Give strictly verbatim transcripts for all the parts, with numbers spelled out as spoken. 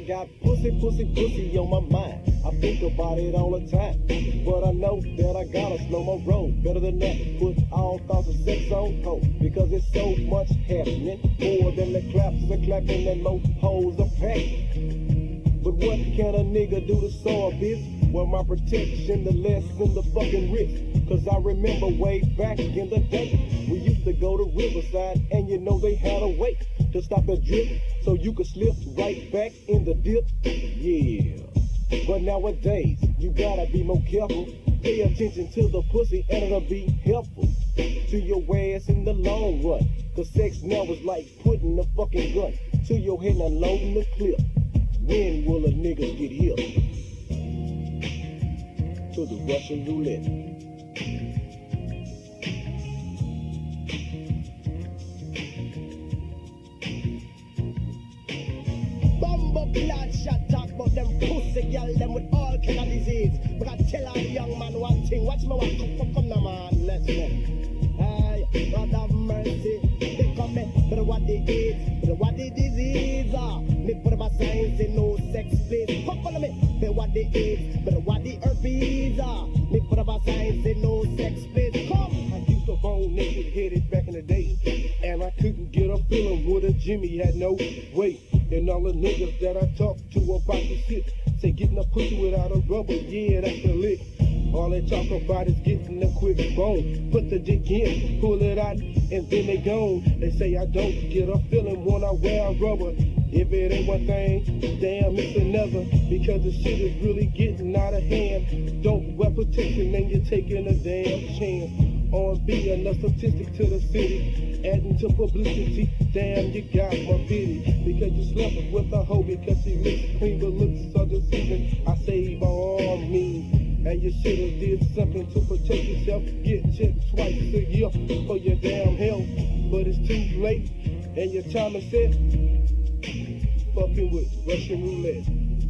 got pussy, pussy, pussy on my mind. I think about it all the time, but I know that I gotta slow my roll. Better than that, put all thoughts of sex on hold, because it's so much happening, more than the claps are clapping and low holes are packing. But what can a nigga do to solve this? Well, my protection, the less in the fucking risk. Cause I remember way back in the day, we used to go to Riverside, and you know they had a way to stop the drip, so you could slip right back in the dip. Yeah. But nowadays, you gotta be more careful. Pay attention to the pussy and it'll be helpful to your ass in the long run. Cause sex now is like putting a fucking gun to your head and unloading the clip. When will a nigga get hip? To the Russian roulette. Blood shot talk about them pussy girl, them with all kind of disease. But I tell a young man one thing, watch me one come come come now man, let's go. Hey, God have mercy, they come me, but what the AIDS, but what the disease are. Me put my signs in no sex please. Come follow me, but what the AIDS, but what the herpes are. Me put my signs in no sex please. Come. I used to bone naked headed back in the day, and I couldn't get a feeling with a Jimmy had no weight. And all the niggas that I talk to about the shit say getting a pussy without a rubber, yeah, that's the lick. All they talk about is getting a quick bone. Put the dick in, pull it out, and then they gone. They say I don't get a feeling when I wear a rubber. If it ain't one thing, damn, it's another. Because the shit is really getting out of hand. Don't wear protection and you're taking a damn chance on being a statistic to the city, adding to publicity. Damn, you got my pity because you slept with a hoe because she looks clean but looks so deceiving. I save by all means, and you should have did something to protect yourself. Get checked twice a year for your damn health, but it's too late and your time is set. Fucking with Russian roulette.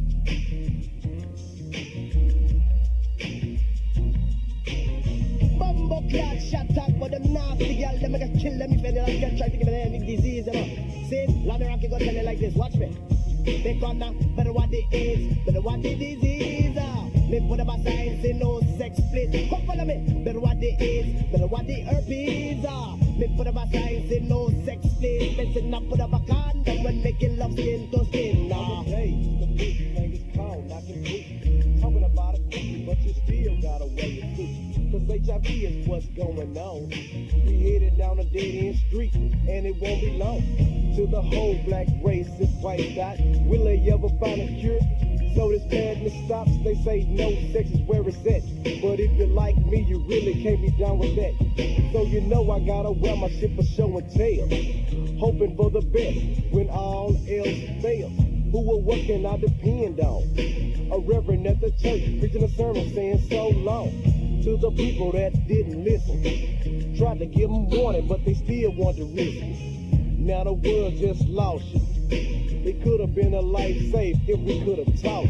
Bumbo clad shot talk but them nasty girl, them make a kill them if any like try to give them any disease, you know. See, Lana Rocky gonna tell you like this, watch me. They gonna better what the AIDS, better what the disease are. Me put up a sign, say no sex please. Come follow me, better what the AIDS, better what the herpes are. Me put up a sign, say no sex please. Listen up, put up a condom when making love skin to skin. Nah. Nowadays, the big thing is called knocking boots. Talking about it quickly, but you still got a way to do. Cause H I V is what's going on. We headed down a dead-end street, and it won't be long till the whole black race is wiped out. Will they ever find a cure? So this madness stops. They say no sex is where it's at. But if you're like me, you really can't be down with that. So you know I gotta wear my shit for show and tell, hoping for the best when all else fails. Who or what can I depend on? A reverend at the church preaching a sermon saying so long to the people that didn't listen. Tried to give them warning, but they still want to risk it. Now the world just lost you. It could have been a life saved if we could have taught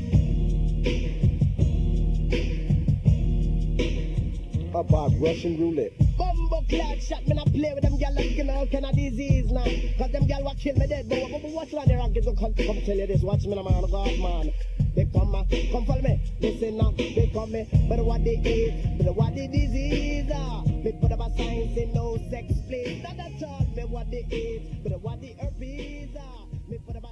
you about Russian roulette. Bumbo clad shot, me not play with them gyal like you know all kind of disease now. Cause them gyal what kill me dead, but but watch like the rankings will come, come tell you this. Watch me now man, God man. They come, uh, come follow me. Listen now, they come me. But what they is, but what the disease are. Me put up a sign say no sex please. Not at all, me what they is, but what the herpes are. Me put up